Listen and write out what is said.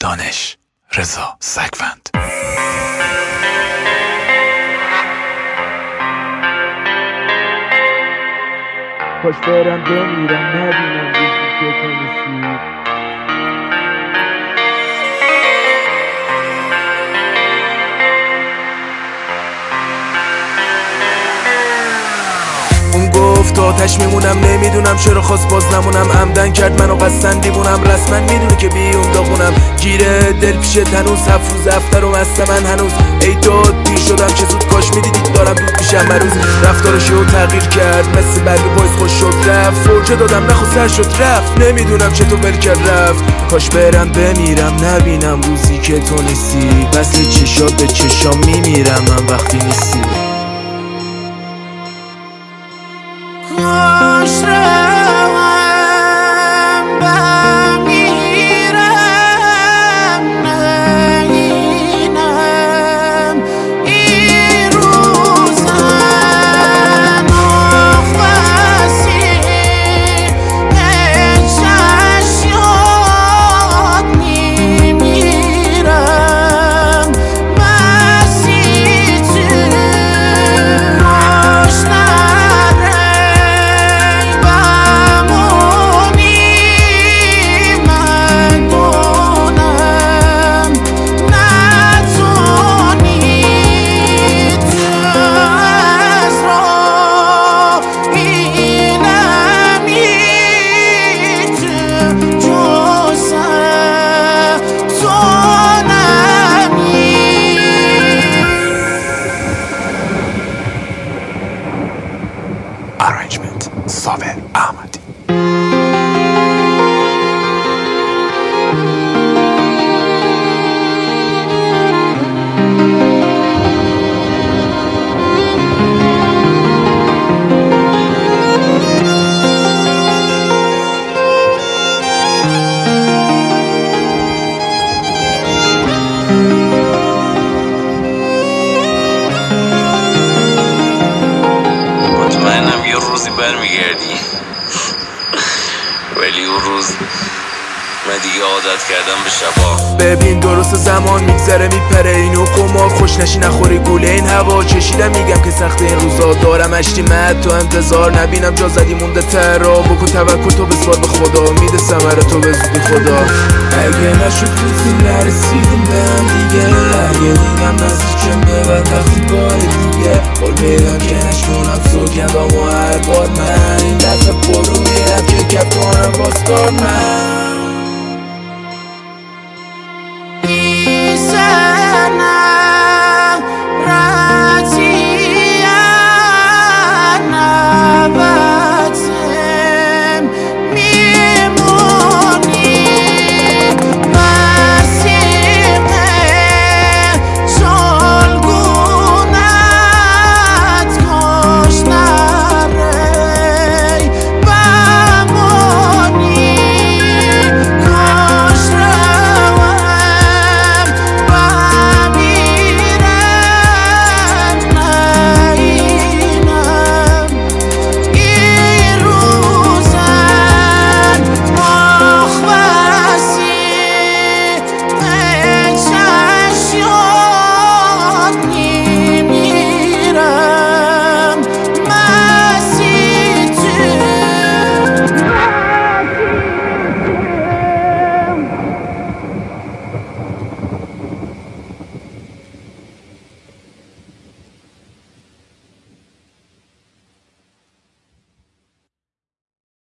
دانش رضا سگوند. کاش برم بمیرم نبینم روزی که تو نیستی. اون گفت آتش میمونم، نمیدونم چرا خواست باز نمونم. عمدن کرد منو قصدن دیوونم، رسما میدونه که بی اون داغونم. گیره دل پیش تنوز، 7 روز افتر و مست من هنوز. ای داد پیر شدم چه زود، کاش میدیدید دارم دود میشم مروز. رفتارشو تغییر کرد مثل برگ پاییز، خوش شد رفت. فرجه دادم نخو سر شد رفت، نمیدونم چطور ول کرد رفت. کاش برم بمیرم نبینم روزی که تو نیستی. وصل چشات به چشام میمیرم من وقتی نیستی. کاش روم بمیرم نگینم این روزن آخواستی اشتش یاد میمیرم بسی تو Arrangement صابر احمدی. برمیگردی ولی اون روز من دیگه عادت کردم به شبا. ببین درست زمان میگذره میپره اینو قمار، خوش نشی نخوری گوله این هوا. چشیدم میگم که سخت این روزا، دارم اشتی مد تو انتظار. نبینم جا زدی مونده ترا، بکن توکل تو بسپار به خدا. میده ثمره تو به زودی خدا. اگه نشد روزی نرسیدیم به هم دیگه، اگه دیدم نزدیکم به بدبختی بار دیگه. قول میدم که نشکنم سوگندام و هر بار من این دست پر رو میرم که کپ کنم باز کار من.